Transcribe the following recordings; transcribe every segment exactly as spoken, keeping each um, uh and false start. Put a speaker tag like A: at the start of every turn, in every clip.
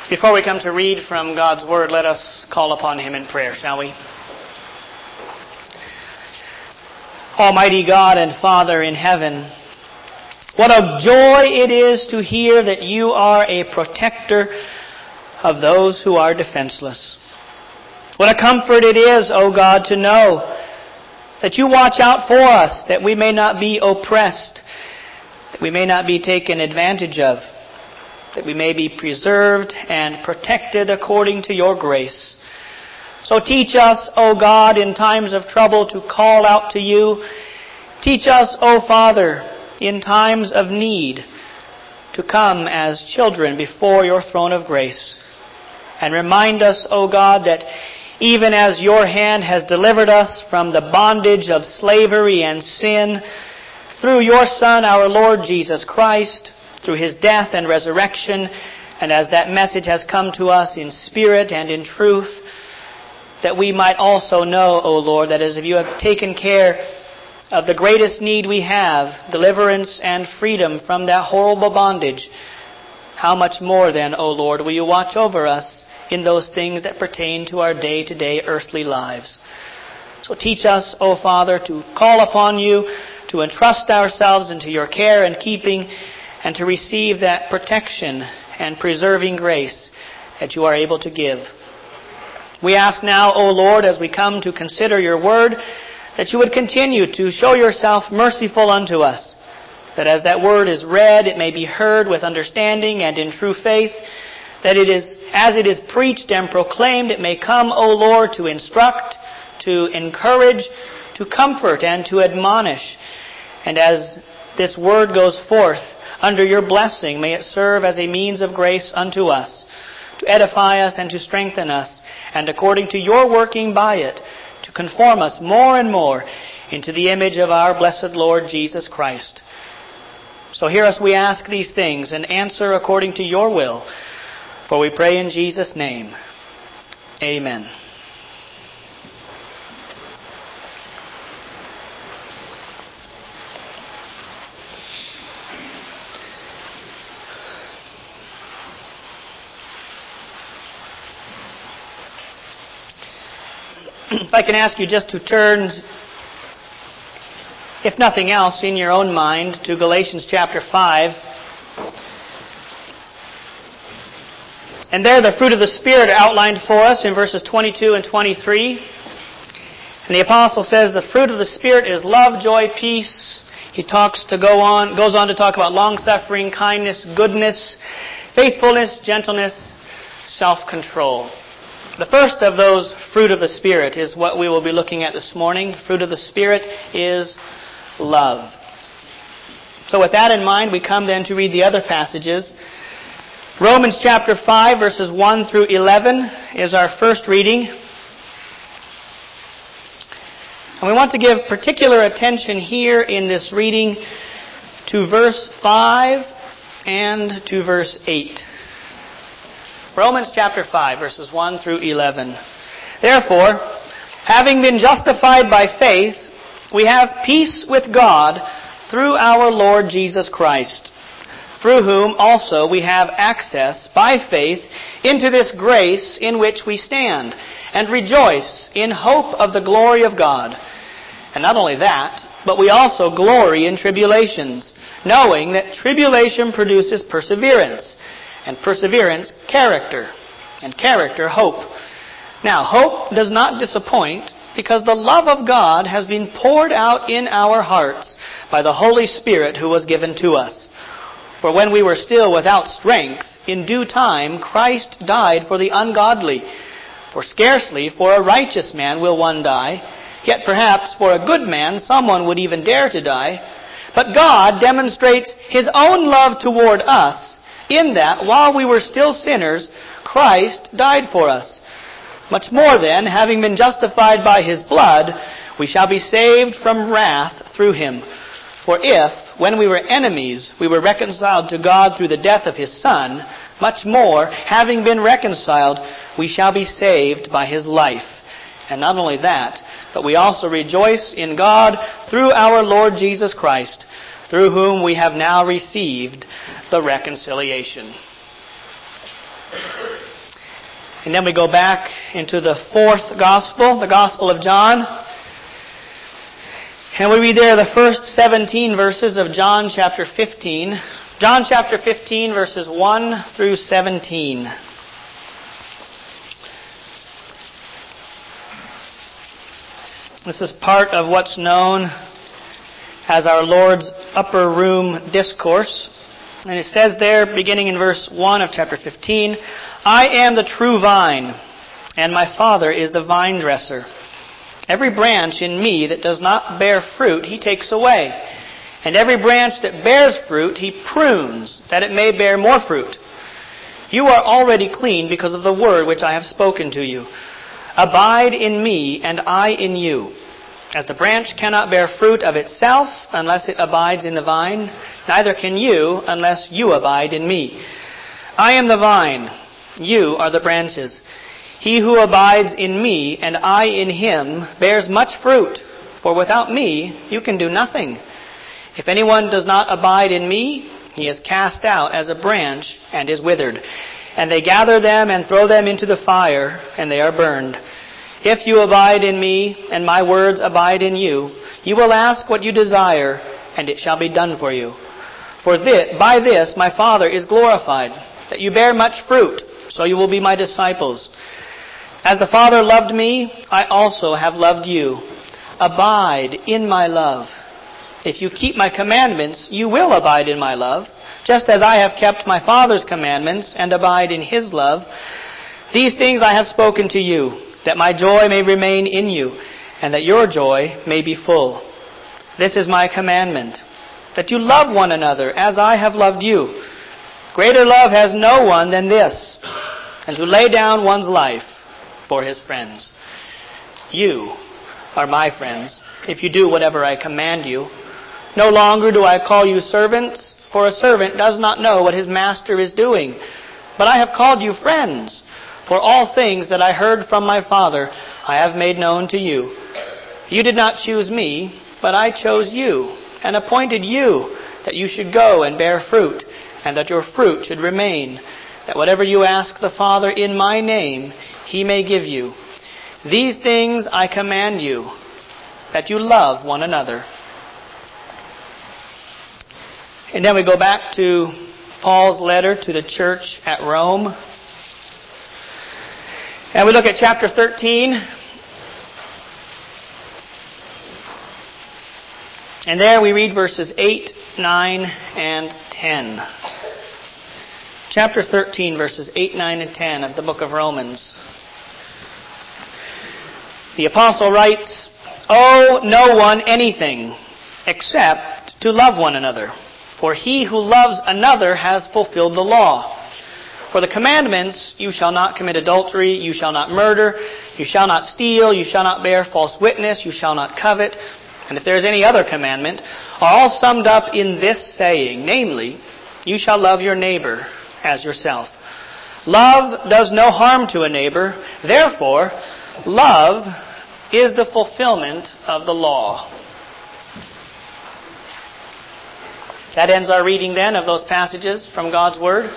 A: Before we come to read from God's Word, let us call upon Him in prayer, shall we? Almighty God and Father in heaven, what a joy it is to hear that you are a protector of those who are defenseless. What a comfort it is, O God, to know that you watch out for us, that we may not be oppressed, that we may not be taken advantage of, that we may be preserved and protected according to your grace. So teach us, O God, in times of trouble to call out to you. Teach us, O Father, in times of need to come as children before your throne of grace. And remind us, O God, that even as your hand has delivered us from the bondage of slavery and sin, through your Son, our Lord Jesus Christ, through His death and resurrection, and as that message has come to us in spirit and in truth, that we might also know, O Lord, that as you have taken care of the greatest need we have, deliverance and freedom from that horrible bondage, how much more then, O Lord, will you watch over us in those things that pertain to our day-to-day earthly lives. So teach us, O Father, to call upon you, to entrust ourselves into your care and keeping, and to receive that protection and preserving grace that you are able to give. We ask now, O Lord, as we come to consider your word, that you would continue to show yourself merciful unto us, that as that word is read, it may be heard with understanding and in true faith, that it is, as it is preached and proclaimed, it may come, O Lord, to instruct, to encourage, to comfort, and to admonish. And as this word goes forth, under your blessing, may it serve as a means of grace unto us, to edify us and to strengthen us, and according to your working by it, to conform us more and more into the image of our blessed Lord Jesus Christ. So hear us, we ask these things, and answer according to your will. For we pray in Jesus' name. Amen. If I can ask you just to turn, if nothing else, in your own mind, to Galatians chapter five. And there the fruit of the Spirit are outlined for us in verses twenty-two and twenty-three. And the apostle says the fruit of the Spirit is love, joy, peace. He talks to go on, goes on to talk about long-suffering, kindness, goodness, faithfulness, gentleness, self-control. The first of those fruit of the Spirit is what we will be looking at this morning. The fruit of the Spirit is love. So with that in mind, we come then to read the other passages. Romans chapter five, verses one through eleven is our first reading. And we want to give particular attention here in this reading to verse five and to verse eight. Romans chapter five, verses one through eleven. Therefore, having been justified by faith, we have peace with God through our Lord Jesus Christ, through whom also we have access by faith into this grace in which we stand, and rejoice in hope of the glory of God. And not only that, but we also glory in tribulations, knowing that tribulation produces perseverance, and perseverance, character, and character, hope. Now, hope does not disappoint, because the love of God has been poured out in our hearts by the Holy Spirit who was given to us. For when we were still without strength, in due time Christ died for the ungodly. For scarcely for a righteous man will one die, yet perhaps for a good man someone would even dare to die. But God demonstrates His own love toward us, in that, while we were still sinners, Christ died for us. Much more then, having been justified by His blood, we shall be saved from wrath through Him. For if, when we were enemies, we were reconciled to God through the death of His Son, much more, having been reconciled, we shall be saved by His life. And not only that, but we also rejoice in God through our Lord Jesus Christ, through whom we have now received the reconciliation. And then we go back into the fourth gospel, the Gospel of John. And we read there the first seventeen verses of John chapter fifteen. John chapter fifteen, verses one through seventeen. This is part of what's known as our Lord's upper room discourse. And it says there, beginning in verse one of chapter fifteen, I am the true vine, and my Father is the vine dresser. Every branch in me that does not bear fruit, he takes away. And every branch that bears fruit, he prunes, that it may bear more fruit. You are already clean because of the word which I have spoken to you. Abide in me, and I in you. As the branch cannot bear fruit of itself unless it abides in the vine, neither can you unless you abide in me. I am the vine, you are the branches. He who abides in me and I in him bears much fruit, for without me you can do nothing. If anyone does not abide in me, he is cast out as a branch and is withered. And they gather them and throw them into the fire, and they are burned. If you abide in me, and my words abide in you, you will ask what you desire, and it shall be done for you. For this, by this my Father is glorified, that you bear much fruit, so you will be my disciples. As the Father loved me, I also have loved you. Abide in my love. If you keep my commandments, you will abide in my love, just as I have kept my Father's commandments and abide in his love. These things I have spoken to you, that my joy may remain in you, and that your joy may be full. This is my commandment, that you love one another as I have loved you. Greater love has no one than this, and to lay down one's life for his friends. You are my friends, if you do whatever I command you. No longer do I call you servants, for a servant does not know what his master is doing. But I have called you friends, for all things that I heard from my Father I have made known to you. You did not choose me, but I chose you, and appointed you, that you should go and bear fruit, and that your fruit should remain, that whatever you ask the Father in my name, he may give you. These things I command you, that you love one another. And then we go back to Paul's letter to the church at Rome. And we look at chapter thirteen. And there we read verses eight, nine, and ten. Chapter thirteen, verses eight, nine, and ten of the book of Romans. The apostle writes, Owe no one anything except to love one another. For he who loves another has fulfilled the law. For the commandments, you shall not commit adultery, you shall not murder, you shall not steal, you shall not bear false witness, you shall not covet, and if there is any other commandment, are all summed up in this saying, namely, you shall love your neighbor as yourself. Love does no harm to a neighbor, therefore, love is the fulfillment of the law. That ends our reading then of those passages from God's Word.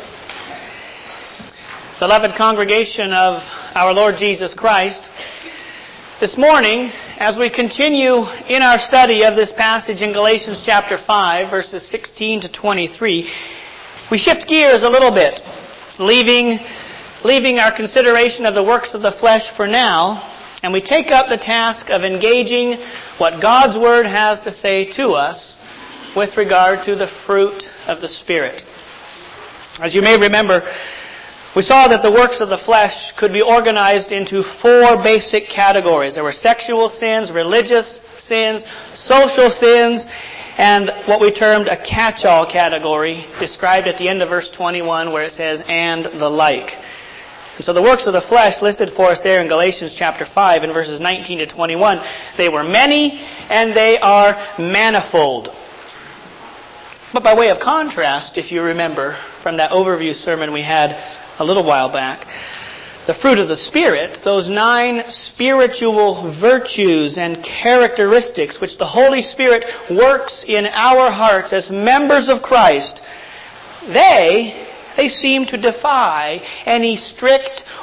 A: Beloved congregation of our Lord Jesus Christ, this morning, as we continue in our study of this passage in Galatians chapter five, verses sixteen to twenty-three, we shift gears a little bit, leaving, leaving our consideration of the works of the flesh for now, and we take up the task of engaging what God's Word has to say to us with regard to the fruit of the Spirit. As you may remember, we saw that the works of the flesh could be organized into four basic categories. There were sexual sins, religious sins, social sins, and what we termed a catch-all category, described at the end of verse twenty-one where it says, and the like. And so the works of the flesh listed for us there in Galatians chapter five in verses nineteen to twenty-one, they were many and they are manifold. But by way of contrast, if you remember from that overview sermon we had a little while back, the fruit of the Spirit, those nine spiritual virtues and characteristics which the Holy Spirit works in our hearts as members of Christ, they, they seem to defy any strict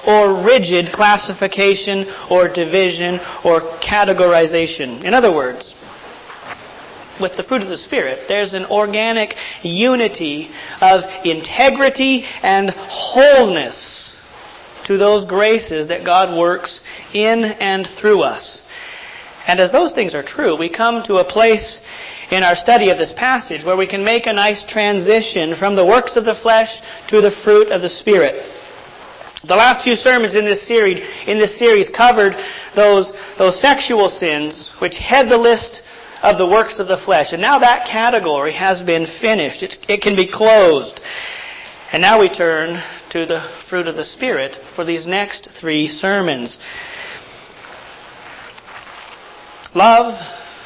A: or rigid classification or division or categorization. In other words, with the fruit of the Spirit, there's an organic unity of integrity and wholeness to those graces that God works in and through us. And as those things are true, we come to a place in our study of this passage where we can make a nice transition from the works of the flesh to the fruit of the Spirit. The last few sermons in this series in this series covered those, those sexual sins which head the list of the works of the flesh. And now that category has been finished. It, it can be closed. And now we turn to the fruit of the Spirit for these next three sermons. Love,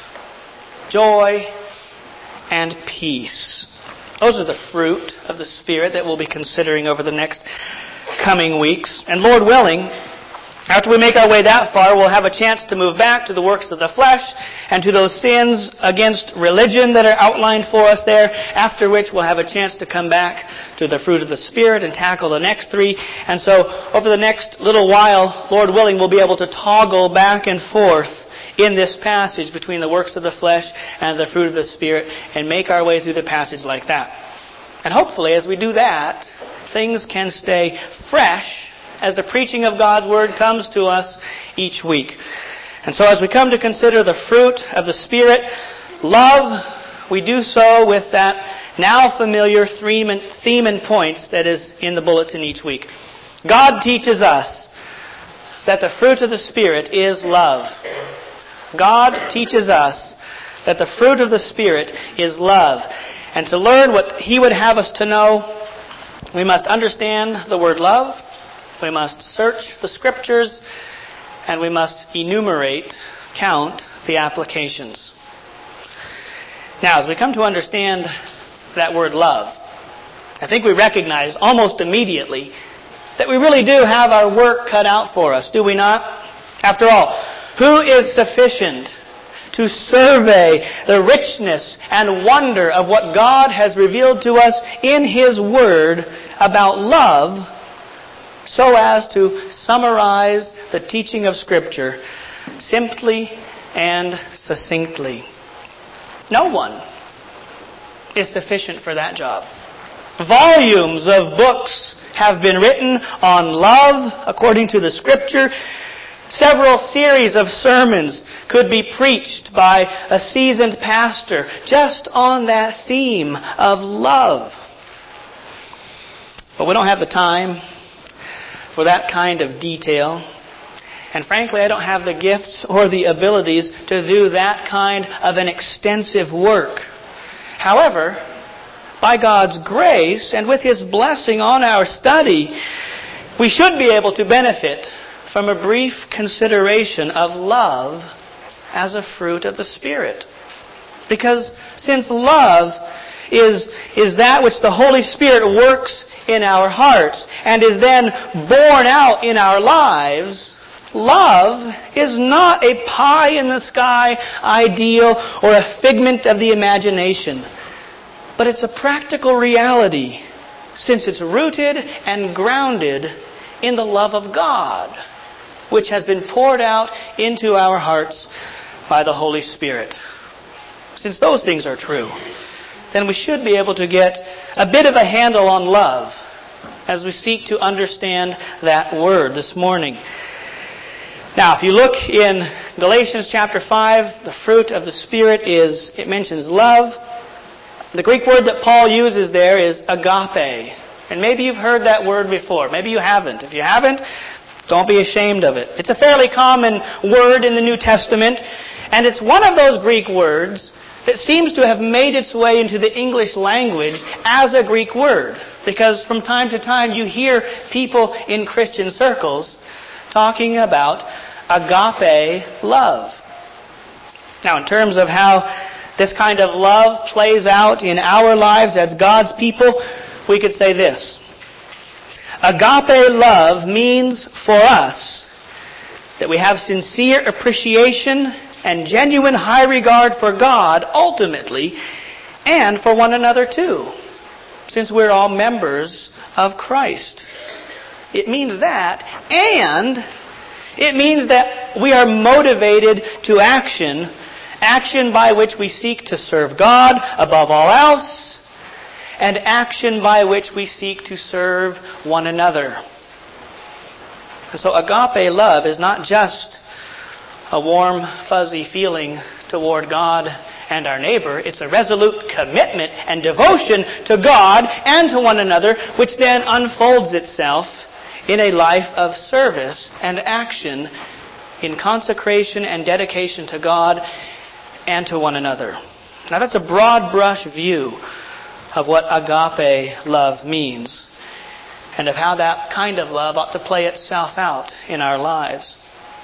A: joy, and peace. Those are the fruit of the Spirit that we'll be considering over the next coming weeks. And Lord willing, after we make our way that far, we'll have a chance to move back to the works of the flesh and to those sins against religion that are outlined for us there, after which we'll have a chance to come back to the fruit of the Spirit and tackle the next three. And so over the next little while, Lord willing, we'll be able to toggle back and forth in this passage between the works of the flesh and the fruit of the Spirit and make our way through the passage like that. And hopefully as we do that, things can stay fresh as the preaching of God's Word comes to us each week. And so as we come to consider the fruit of the Spirit, love, we do so with that now familiar theme and, theme and points that is in the bulletin each week. God teaches us that the fruit of the Spirit is love. God teaches us that the fruit of the Spirit is love. And to learn what He would have us to know, we must understand the word love, we must search the Scriptures, and we must enumerate, count the applications. Now, as we come to understand that word love, I think we recognize almost immediately that we really do have our work cut out for us, do we not? After all, who is sufficient to survey the richness and wonder of what God has revealed to us in His Word about love, so as to summarize the teaching of Scripture simply and succinctly? No one is sufficient for that job. Volumes of books have been written on love according to the Scripture. Several series of sermons could be preached by a seasoned pastor just on that theme of love. But we don't have the time for that kind of detail. And frankly, I don't have the gifts or the abilities to do that kind of an extensive work. However, by God's grace and with His blessing on our study, we should be able to benefit from a brief consideration of love as a fruit of the Spirit. Because since love is, is that which the Holy Spirit works in our hearts and is then borne out in our lives, love is not a pie-in-the-sky ideal or a figment of the imagination, but it's a practical reality since it's rooted and grounded in the love of God, which has been poured out into our hearts by the Holy Spirit. Since those things are true, then we should be able to get a bit of a handle on love as we seek to understand that word this morning. Now, if you look in Galatians chapter five, the fruit of the Spirit is, it mentions love. The Greek word that Paul uses there is agape. And maybe you've heard that word before. Maybe you haven't. If you haven't, don't be ashamed of it. It's a fairly common word in the New Testament, and it's one of those Greek words that seems to have made its way into the English language as a Greek word. Because from time to time you hear people in Christian circles talking about agape love. Now, in terms of how this kind of love plays out in our lives as God's people, we could say this. Agape love means for us that we have sincere appreciation and genuine high regard for God ultimately, and for one another too, since we're all members of Christ. It means that, and it means that we are motivated to action, action by which we seek to serve God above all else, and action by which we seek to serve one another. And so agape love is not just a warm, fuzzy feeling toward God and our neighbor. It's a resolute commitment and devotion to God and to one another, which then unfolds itself in a life of service and action in consecration and dedication to God and to one another. Now that's a broad brush view of what agape love means and of how that kind of love ought to play itself out in our lives.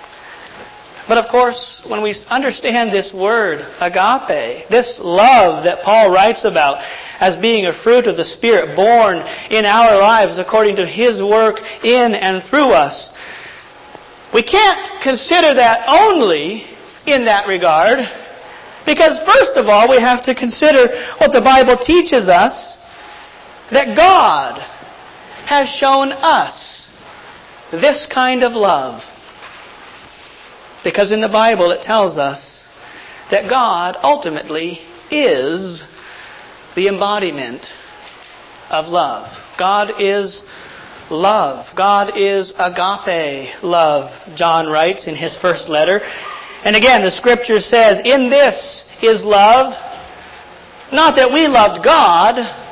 A: But of course, when we understand this word, agape, this love that Paul writes about as being a fruit of the Spirit born in our lives according to His work in and through us, we can't consider that only in that regard, because first of all, we have to consider what the Bible teaches us, that God has shown us this kind of love. Because in the Bible it tells us that God ultimately is the embodiment of love. God is love. God is agape love, John writes in his first letter. And again, the Scripture says, in this is love, not that we loved God,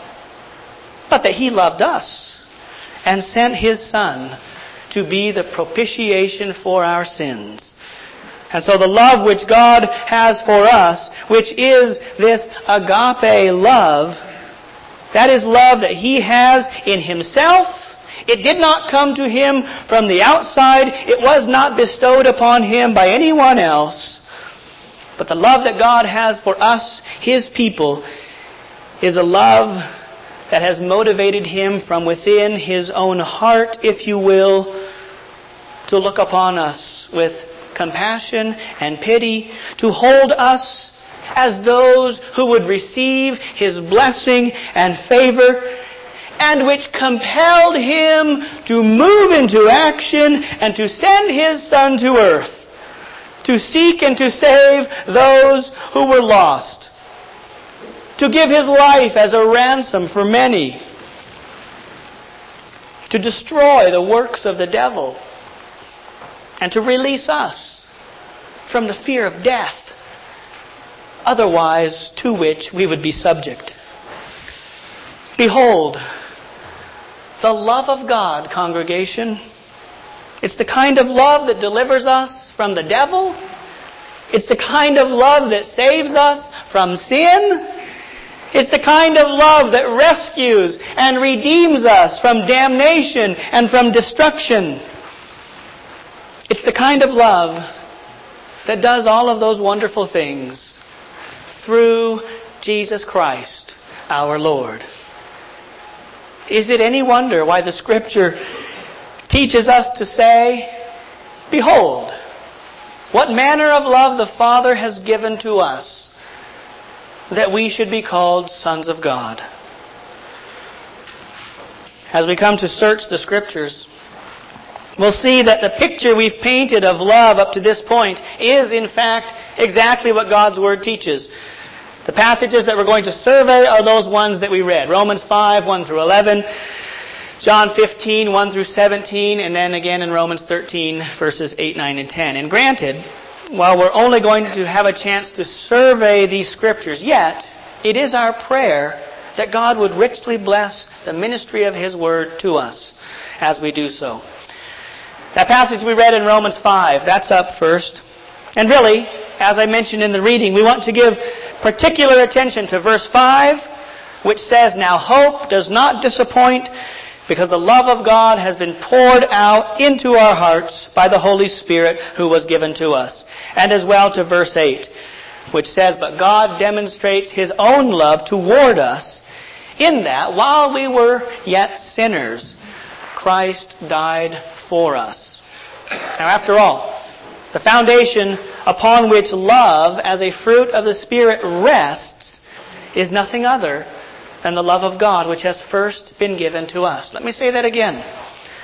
A: but that He loved us and sent His Son to be the propitiation for our sins. And so the love which God has for us, which is this agape love, that is love that He has in Himself. It did not come to Him from the outside. It was not bestowed upon Him by anyone else. But the love that God has for us, His people, is a love that has motivated Him from within His own heart, if you will, to look upon us with compassion and pity, to hold us as those who would receive His blessing and favor, and which compelled Him to move into action and to send His Son to earth to seek and to save those who were lost, to give His life as a ransom for many, to destroy the works of the devil, and to release us from the fear of death, otherwise to which we would be subject. Behold, the love of God, congregation. It's the kind of love that delivers us from the devil. It's the kind of love that saves us from sin. It's the kind of love that rescues and redeems us from damnation and from destruction. It's the kind of love that does all of those wonderful things through Jesus Christ, our Lord. Is it any wonder why the Scripture teaches us to say, behold, what manner of love the Father has given to us, that we should be called sons of God. As we come to search the Scriptures, we'll see that the picture we've painted of love up to this point is, in fact, exactly what God's Word teaches. The passages that we're going to survey are those ones that we read. Romans five, one through eleven, John fifteen, one through seventeen, and then again in Romans thirteen, verses eight, nine, and ten. And granted, while we're only going to have a chance to survey these Scriptures, yet it is our prayer that God would richly bless the ministry of His Word to us as we do so. That passage we read in Romans five, that's up first. And really, as I mentioned in the reading, we want to give particular attention to verse five, which says, now hope does not disappoint, because the love of God has been poured out into our hearts by the Holy Spirit who was given to us. And as well to verse eight, which says, but God demonstrates His own love toward us, in that while we were yet sinners, Christ died for us. Now after all, the foundation upon which love as a fruit of the Spirit rests is nothing other than the love of God which has first been given to us. Let me say that again.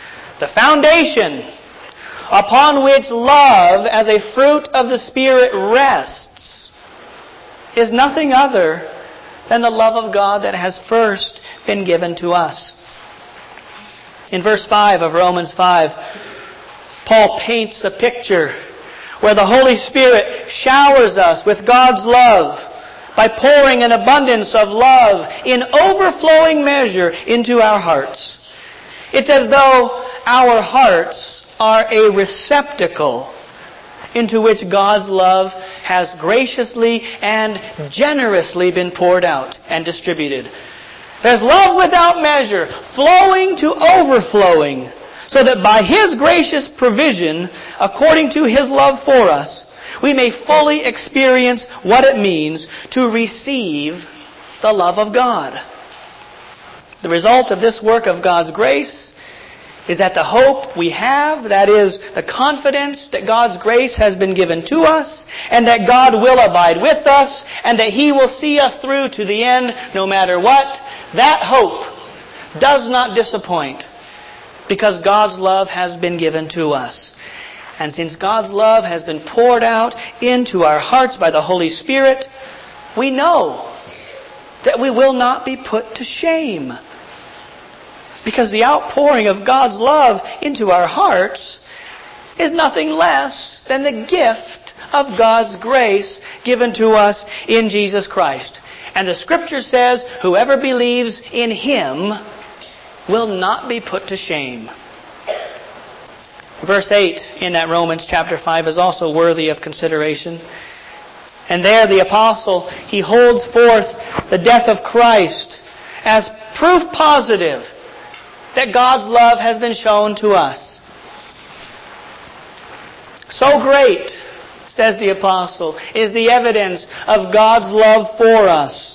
A: the foundation upon which love as a fruit of the Spirit rests, is nothing other than the love of God that has first been given to us. In verse five of Romans five, Paul paints a picture where the Holy Spirit showers us with God's love by pouring an abundance of love in overflowing measure into our hearts. It's as though our hearts are a receptacle into which God's love has graciously and generously been poured out and distributed. There's love without measure, flowing to overflowing, so that by His gracious provision, according to His love for us, we may fully experience what it means to receive the love of God. The result of this work of God's grace is that the hope we have, that is, the confidence that God's grace has been given to us, and that God will abide with us, and that He will see us through to the end no matter what, that hope does not disappoint, because God's love has been given to us. And since God's love has been poured out into our hearts by the Holy Spirit, we know that we will not be put to shame. Because the outpouring of God's love into our hearts is nothing less than the gift of God's grace given to us in Jesus Christ. And the Scripture says, whoever believes in Him will not be put to shame. Verse eight in that Romans chapter five is also worthy of consideration. And there the apostle, he holds forth the death of Christ as proof positive that God's love has been shown to us. So great, says the apostle, is the evidence of God's love for us,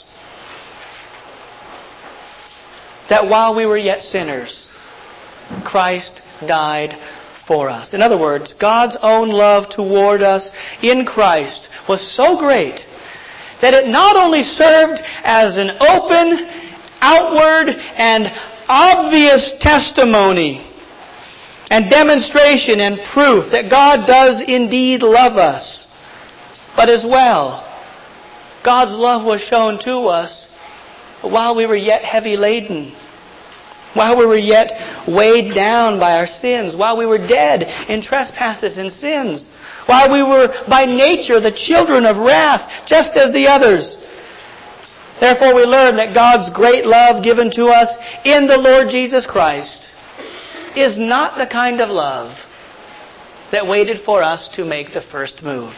A: that while we were yet sinners, Christ died for us. In other words, God's own love toward us in Christ was so great that it not only served as an open, outward, and obvious testimony and demonstration and proof that God does indeed love us, but as well, God's love was shown to us while we were yet heavy laden, while we were yet weighed down by our sins, while we were dead in trespasses and sins, while we were by nature the children of wrath, just as the others. Therefore we learn that God's great love given to us in the Lord Jesus Christ is not the kind of love that waited for us to make the first move.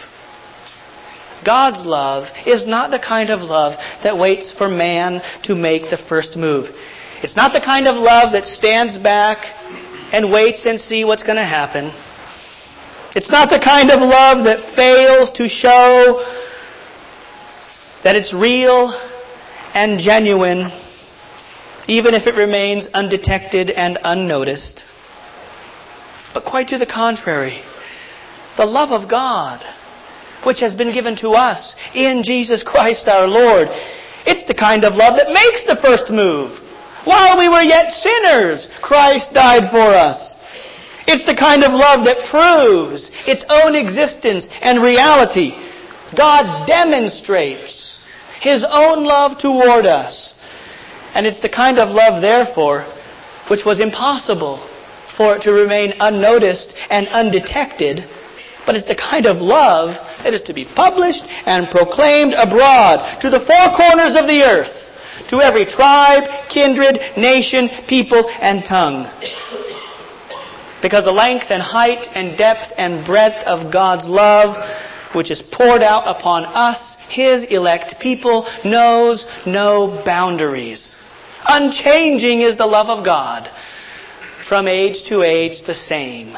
A: God's love is not the kind of love that waits for man to make the first move. It's not the kind of love that stands back and waits and see what's going to happen. It's not the kind of love that fails to show that it's real and genuine, even if it remains undetected and unnoticed. But quite to the contrary, the love of God, which has been given to us in Jesus Christ our Lord, it's the kind of love that makes the first move. While we were yet sinners, Christ died for us. It's the kind of love that proves its own existence and reality. God demonstrates His own love toward us. And it's the kind of love, therefore, which was impossible for it to remain unnoticed and undetected. But it's the kind of love that is to be published and proclaimed abroad to the four corners of the earth, to every tribe, kindred, nation, people, and tongue. Because the length and height and depth and breadth of God's love, which is poured out upon us, His elect people, knows no boundaries. Unchanging is the love of God, from age to age the same.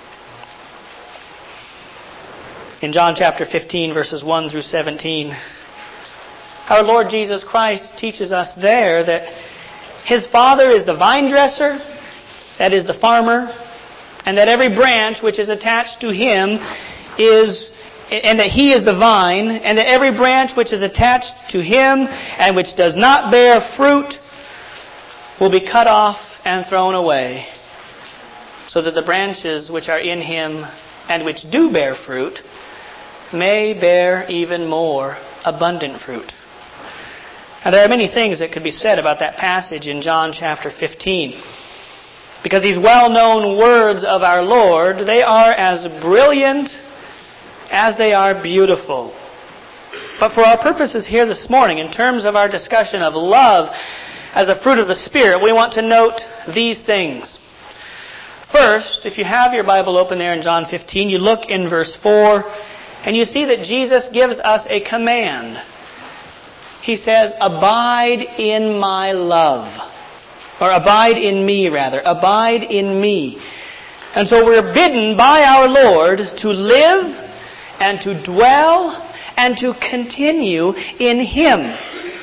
A: In John chapter fifteen, verses one through seventeen, our Lord Jesus Christ teaches us there that His Father is the vine dresser, that is the farmer, and that every branch which is attached to Him is, and that He is the vine, and that every branch which is attached to Him and which does not bear fruit will be cut off and thrown away. so that the branches which are in him and which do bear fruit may bear even more abundant fruit. Now, there are many things that could be said about that passage in John chapter fifteen. Because these well-known words of our Lord, they are as brilliant as they are beautiful. But for our purposes here this morning, in terms of our discussion of love as a fruit of the Spirit, we want to note these things. First, if you have your Bible open there in John fifteen, you look in verse four, and you see that Jesus gives us a command. He says, "Abide in my love." Or abide in me, rather. Abide in me. And so we're bidden by our Lord to live and to dwell and to continue in Him.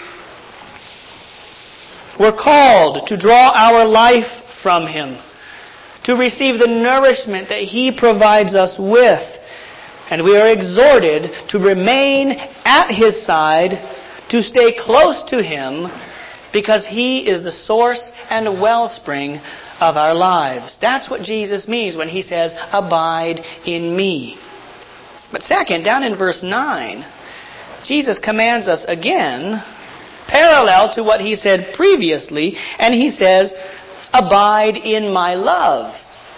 A: We're called to draw our life from Him, to receive the nourishment that He provides us with. And we are exhorted to remain at His side, to stay close to Him, because He is the source and wellspring of our lives. That's what Jesus means when He says, "Abide in me." But second, down in verse nine, Jesus commands us again, parallel to what He said previously, and He says, "Abide in my love."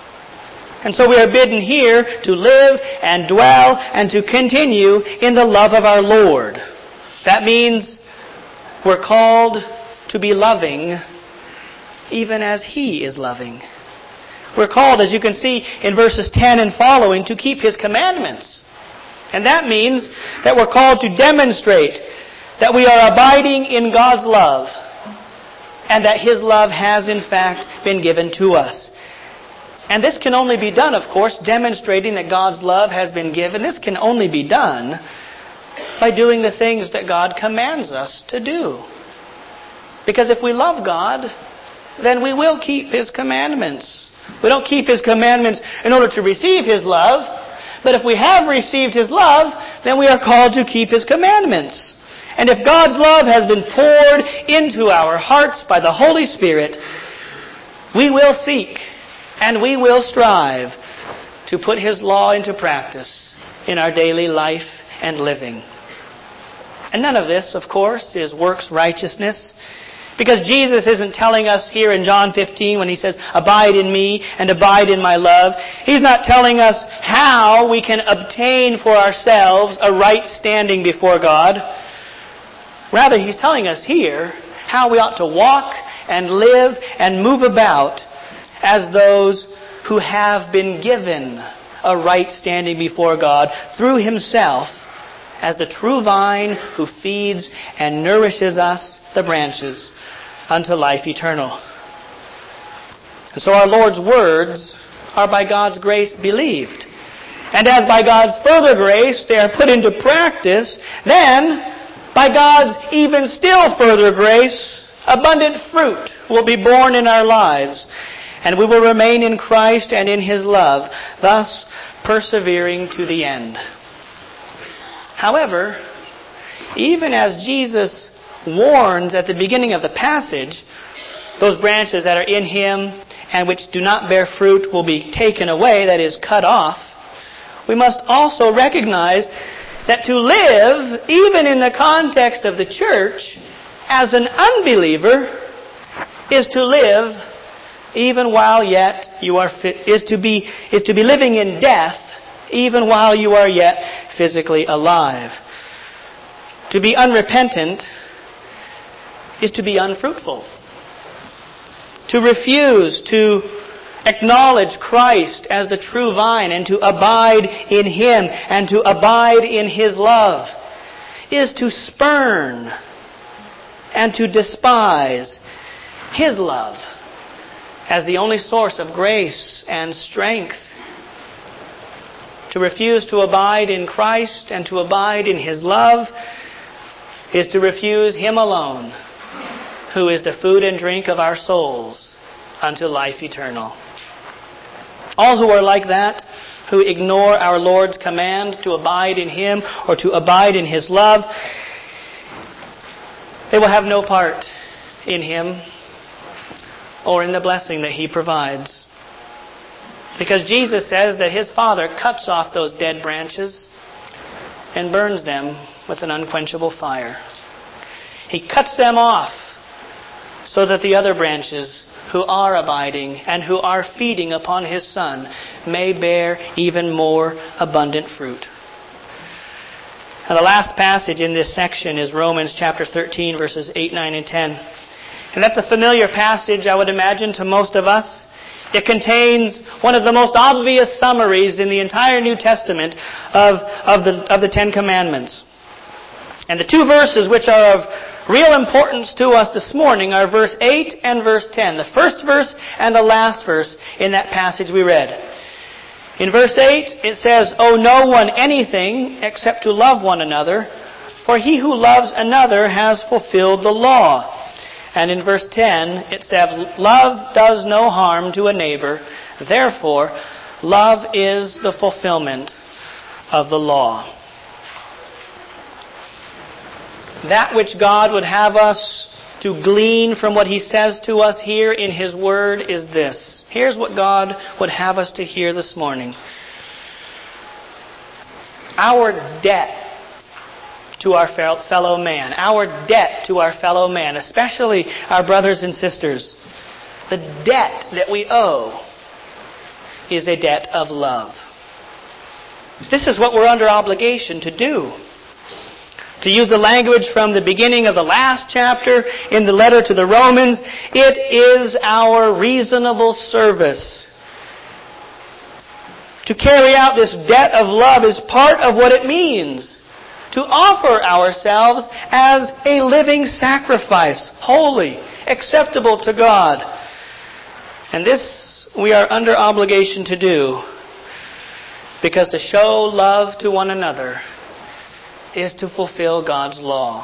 A: And so we are bidden here to live and dwell and to continue in the love of our Lord. That means we're called to be loving even as He is loving. We're called, as you can see in verses ten and following, to keep His commandments. And that means that we're called to demonstrate that we are abiding in God's love and that His love has in fact been given to us. And this can only be done, of course, demonstrating that God's love has been given. This can only be done by doing the things that God commands us to do. Because if we love God, then we will keep His commandments. We don't keep His commandments in order to receive His love, but if we have received His love, then we are called to keep His commandments. And if God's love has been poured into our hearts by the Holy Spirit, we will seek and we will strive to put His law into practice in our daily life and living. And none of this, of course, is works righteousness. Because Jesus isn't telling us here in John fifteen when He says, "Abide in me and abide in my love," He's not telling us how we can obtain for ourselves a right standing before God. Rather, He's telling us here how we ought to walk and live and move about as those who have been given a right standing before God through Himself as the true vine who feeds and nourishes us, the branches, unto life eternal. And so our Lord's words are by God's grace believed. And as by God's further grace they are put into practice, then by God's even still further grace, abundant fruit will be born in our lives. And we will remain in Christ and in His love, thus persevering to the end. However, even as Jesus warns at the beginning of the passage, those branches that are in Him and which do not bear fruit will be taken away, that is, cut off, we must also recognize that to live, even in the context of the church, as an unbeliever, is to live even while yet you are fit, is to be is to be living in death even while you are yet physically alive. To be unrepentant is to be unfruitful. To refuse to acknowledge Christ as the true vine and to abide in Him and to abide in His love is to spurn and to despise His love as the only source of grace and strength. To refuse to abide in Christ and to abide in His love is to refuse Him alone, who is the food and drink of our souls unto life eternal. All who are like that, who ignore our Lord's command to abide in Him or to abide in His love, they will have no part in Him or in the blessing that He provides. Because Jesus says that His Father cuts off those dead branches and burns them with an unquenchable fire. He cuts them off so that the other branches who are abiding and who are feeding upon His Son may bear even more abundant fruit. And the last passage in this section is Romans chapter thirteen, verses eight, nine, and ten. And that's a familiar passage, I would imagine, to most of us. It contains one of the most obvious summaries in the entire New Testament of, of, the, of the Ten Commandments. And the two verses which are of real importance to us this morning are verse eight and verse ten. The first verse and the last verse in that passage we read. In verse eight it says, "Owe no one anything except to love one another, for he who loves another has fulfilled the law." And in verse ten it says, "Love does no harm to a neighbor, therefore love is the fulfillment of the law." That which God would have us to glean from what He says to us here in His Word is this. Here's what God would have us to hear this morning. Our debt to our fellow man, our debt to our fellow man, especially our brothers and sisters, the debt that we owe is a debt of love. This is what we're under obligation to do. To use the language from the beginning of the last chapter in the letter to the Romans, it is our reasonable service. To carry out this debt of love is part of what it means to offer ourselves as a living sacrifice, holy, acceptable to God. And this we are under obligation to do, because to show love to one another is to fulfill God's law.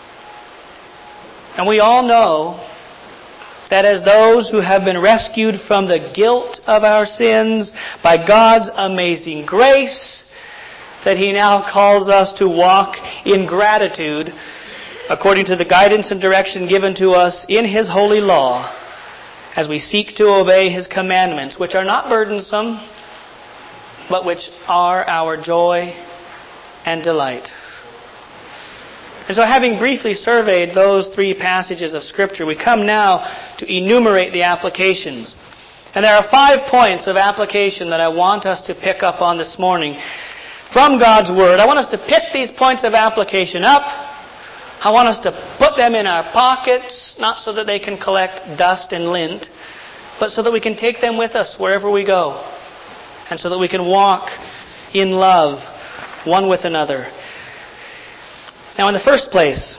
A: And we all know that as those who have been rescued from the guilt of our sins by God's amazing grace, that He now calls us to walk in gratitude according to the guidance and direction given to us in His holy law, as we seek to obey His commandments, which are not burdensome, but which are our joy and delight. And so, having briefly surveyed those three passages of Scripture, we come now to enumerate the applications. And there are five points of application that I want us to pick up on this morning from God's Word. I want us to pick these points of application up. I want us to put them in our pockets, not so that they can collect dust and lint, but so that we can take them with us wherever we go, and so that we can walk in love one with another. Now, in the first place,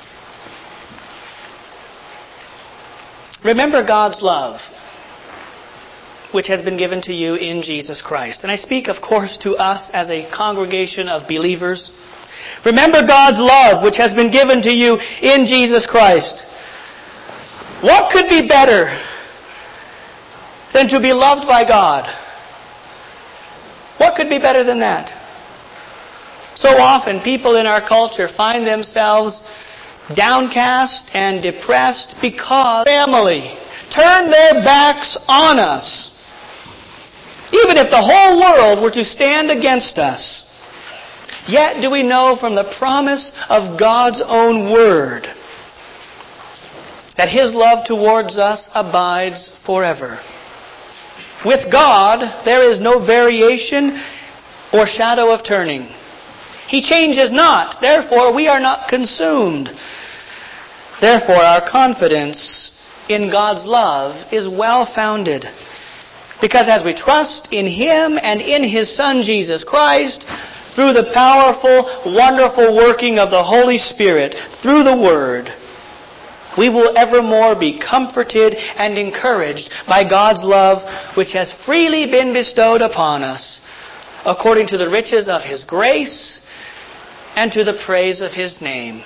A: remember God's love, which has been given to you in Jesus Christ. And I speak, of course, to us as a congregation of believers. Remember God's love, which has been given to you in Jesus Christ. What could be better than to be loved by God? What could be better than that? So often, people in our culture find themselves downcast and depressed because family turn their backs on us. Even if the whole world were to stand against us, yet do we know from the promise of God's own Word that His love towards us abides forever. With God, there is no variation or shadow of turning. He changes not, therefore we are not consumed. Therefore our confidence in God's love is well-founded. Because as we trust in Him and in His Son Jesus Christ, through the powerful, wonderful working of the Holy Spirit, through the Word, we will evermore be comforted and encouraged by God's love, which has freely been bestowed upon us, according to the riches of His grace and to the praise of His name.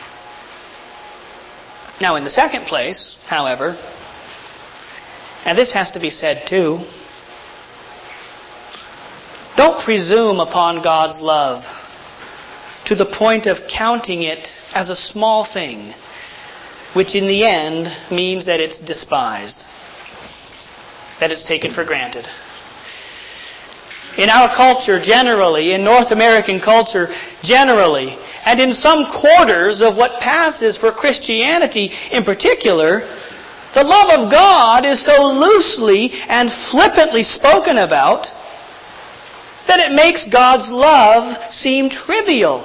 A: Now, in the second place, however, and this has to be said too, don't presume upon God's love to the point of counting it as a small thing, which in the end means that it's despised, that it's taken for granted. in our culture generally, in North American culture generally, and in some quarters of what passes for Christianity in particular, the love of God is so loosely and flippantly spoken about that it makes God's love seem trivial.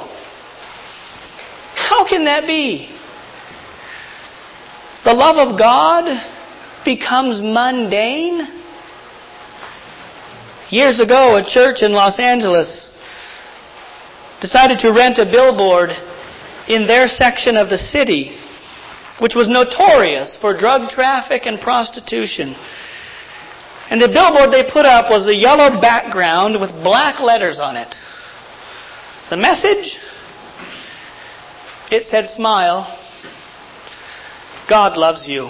A: How can that be? The love of God becomes mundane. Years ago, a church in Los Angeles decided to rent a billboard in their section of the city, which was notorious for drug traffic and prostitution. And the billboard they put up was a yellow background with black letters on it. The message? It said, "Smile. God loves you."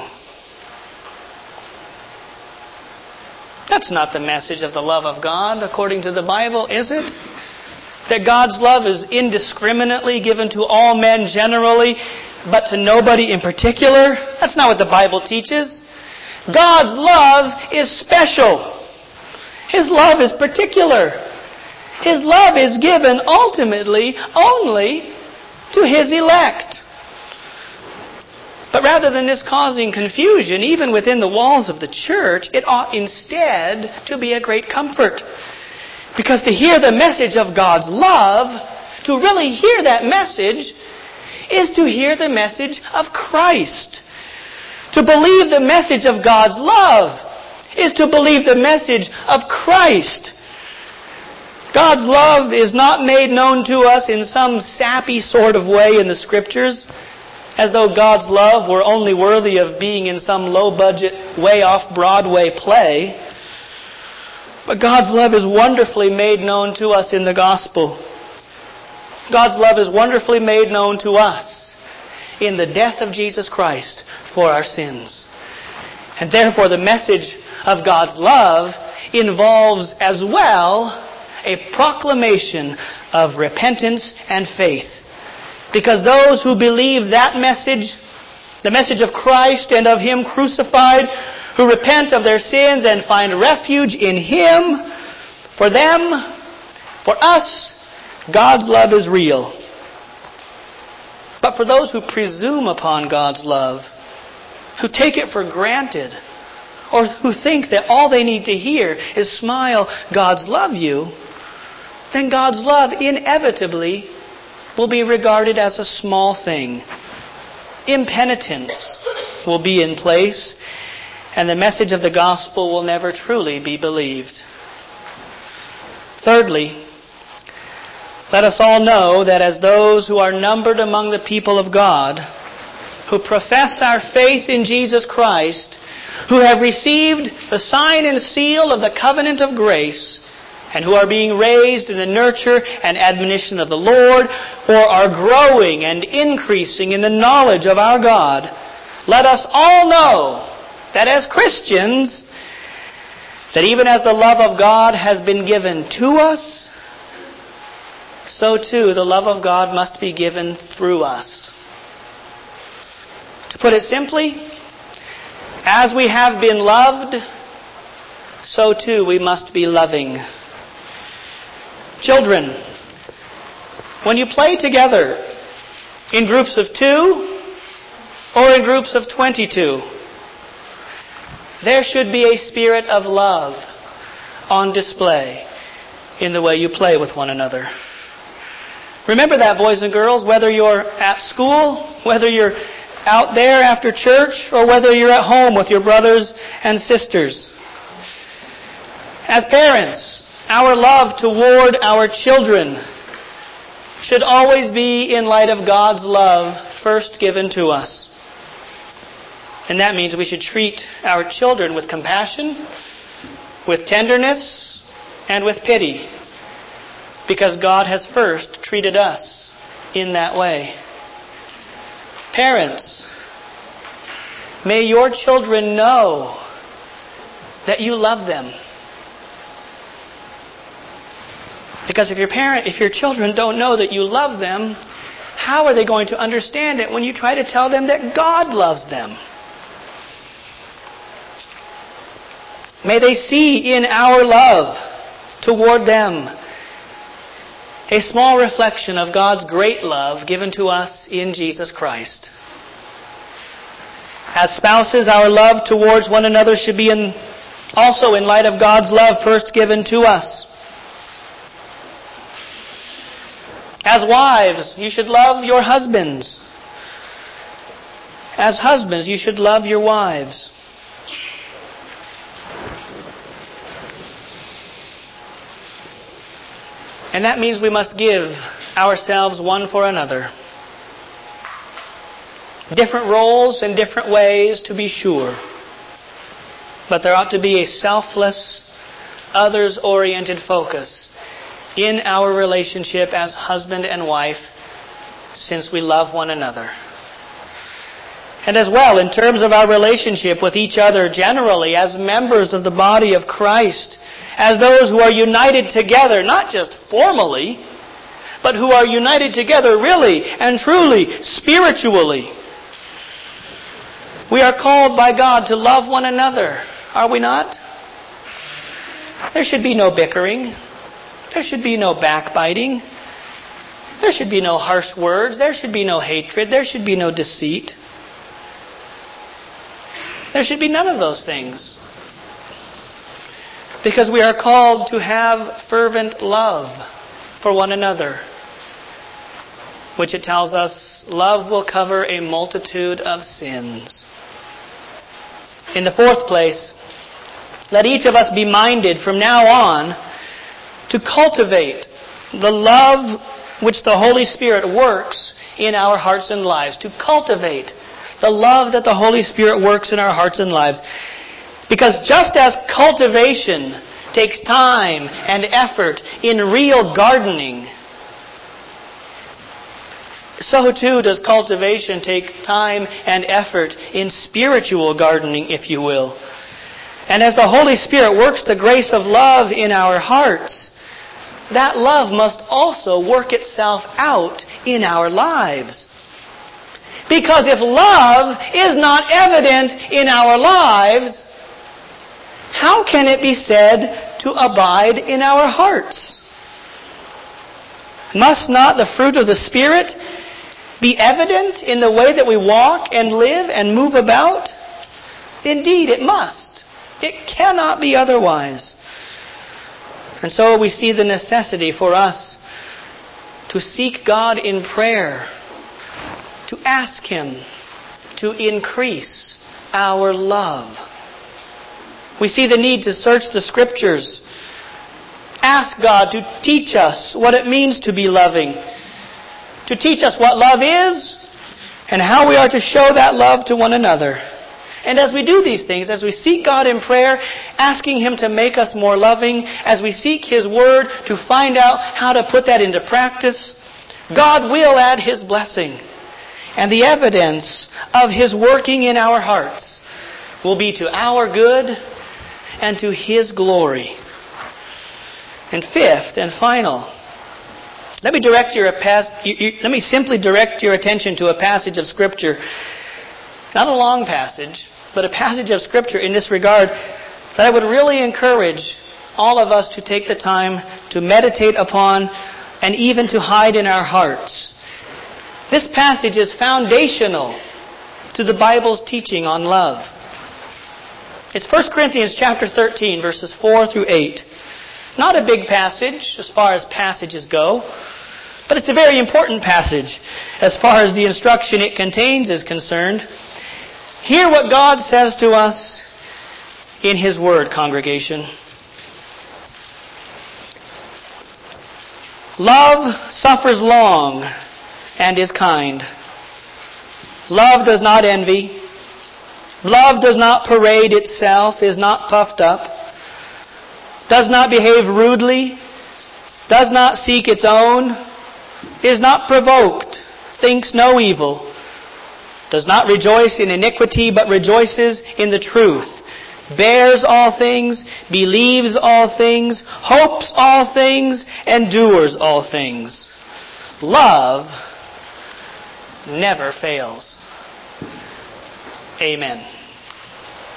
A: That's not the message of the love of God according to the Bible, is it? That God's love is indiscriminately given to all men generally, but to nobody in particular? That's not what the Bible teaches. God's love is special. His love is particular. His love is given ultimately only to His elect. But rather than this causing confusion, even within the walls of the church, it ought instead to be a great comfort. Because to hear the message of God's love, to really hear that message, is to hear the message of Christ. To believe the message of God's love is to believe the message of Christ. God's love is not made known to us in some sappy sort of way in the Scriptures, as though God's love were only worthy of being in some low-budget, way-off-Broadway play. But God's love is wonderfully made known to us in the gospel. God's love is wonderfully made known to us in the death of Jesus Christ for our sins. And therefore the message of God's love involves as well a proclamation of repentance and faith. Because those who believe that message, the message of Christ and of Him crucified, who repent of their sins and find refuge in Him, for them, for us, God's love is real. But for those who presume upon God's love, who take it for granted, or who think that all they need to hear is "Smile, God's love you," then God's love inevitably will be regarded as a small thing. Impenitence will be in place, and the message of the gospel will never truly be believed. Thirdly, let us all know that as those who are numbered among the people of God, who profess our faith in Jesus Christ, who have received the sign and seal of the covenant of grace, and who are being raised in the nurture and admonition of the Lord, or are growing and increasing in the knowledge of our God, let us all know that as Christians, that even as the love of God has been given to us, so too the love of God must be given through us. To put it simply, as we have been loved, so too we must be loving. Children, when you play together in groups of two or in groups of twenty-two, there should be a spirit of love on display in the way you play with one another. Remember that, boys and girls, whether you're at school, whether you're out there after church, or whether you're at home with your brothers and sisters. As parents, our love toward our children should always be in light of God's love first given to us. And that means we should treat our children with compassion, with tenderness, and with pity, because God has first treated us in that way. Parents, may your children know that you love them. Because if your parent, if your children don't know that you love them, how are they going to understand it when you try to tell them that God loves them? May they see in our love toward them. A small reflection of God's great love given to us in Jesus Christ. As spouses, our love towards one another should be in, also in light of God's love first given to us. As wives, you should love your husbands. As husbands, you should love your wives. And that means we must give ourselves one for another. Different roles and different ways, to be sure. But there ought to be a selfless, others-oriented focus in our relationship as husband and wife, since we love one another. And as well, in terms of our relationship with each other generally, as members of the body of Christ, as those who are united together, not just formally, but who are united together really and truly, spiritually. We are called by God to love one another, are we not? There should be no bickering. There should be no backbiting. There should be no harsh words. There should be no hatred. There should be no deceit. There should be none of those things. Because we are called to have fervent love for one another, which it tells us, love will cover a multitude of sins. In the fourth place, let each of us be minded from now on to cultivate the love which the Holy Spirit works in our hearts and lives. To cultivate the love that the Holy Spirit works in our hearts and lives. Because just as cultivation takes time and effort in real gardening, so too does cultivation take time and effort in spiritual gardening, if you will. And as the Holy Spirit works the grace of love in our hearts, that love must also work itself out in our lives. Because if love is not evident in our lives, how can it be said to abide in our hearts? Must not the fruit of the Spirit be evident in the way that we walk and live and move about? Indeed, it must. It cannot be otherwise. And so we see the necessity for us to seek God in prayer, to ask Him to increase our love. We see the need to search the Scriptures. Ask God to teach us what it means to be loving, to teach us what love is and how we are to show that love to one another. And as we do these things, as we seek God in prayer, asking Him to make us more loving, as we seek His Word to find out how to put that into practice, God will add His blessing. And the evidence of His working in our hearts will be to our good and to His glory. And fifth and final, let me direct your let me simply direct your attention to a passage of Scripture, not a long passage, but a passage of Scripture in this regard that I would really encourage all of us to take the time to meditate upon and even to hide in our hearts. This passage is foundational to the Bible's teaching on love. It's First Corinthians chapter thirteen, verses four through eight. Not a big passage as far as passages go, but it's a very important passage as far as the instruction it contains is concerned. Hear what God says to us in His Word, congregation. Love suffers long and is kind. Love does not envy. Love does not parade itself, is not puffed up, does not behave rudely, does not seek its own, is not provoked, thinks no evil, does not rejoice in iniquity, but rejoices in the truth, bears all things, believes all things, hopes all things, endures all things. Love never fails. Amen.